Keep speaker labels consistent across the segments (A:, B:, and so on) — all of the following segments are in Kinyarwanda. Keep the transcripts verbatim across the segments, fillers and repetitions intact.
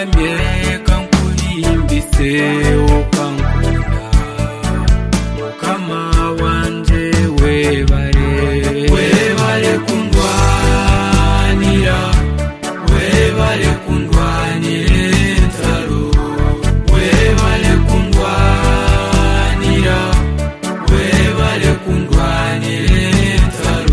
A: washimye kankuhimbise ukankunda ukama wanje webare webare kundwanira webare kundwanire ntaro webare kundwanira webare kundwanire ntaro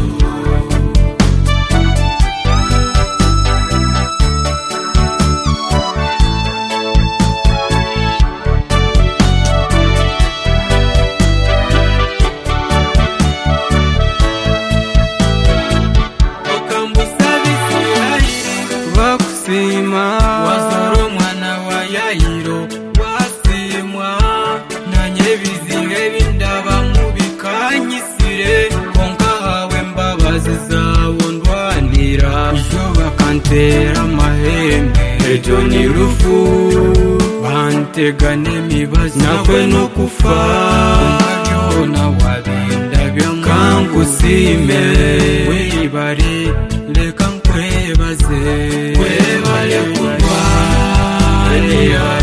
A: wazoro mwana wa Yayiro wasimwa nanye bizinge bindaba mubikanyisire konka hawe mbabazi zawo ndwanira jo bakantera amahembe ejo ni rufu bantegane mibazi nakwe no kufa na wabinda byangusime wibare leka nkwebaze webale kundwanira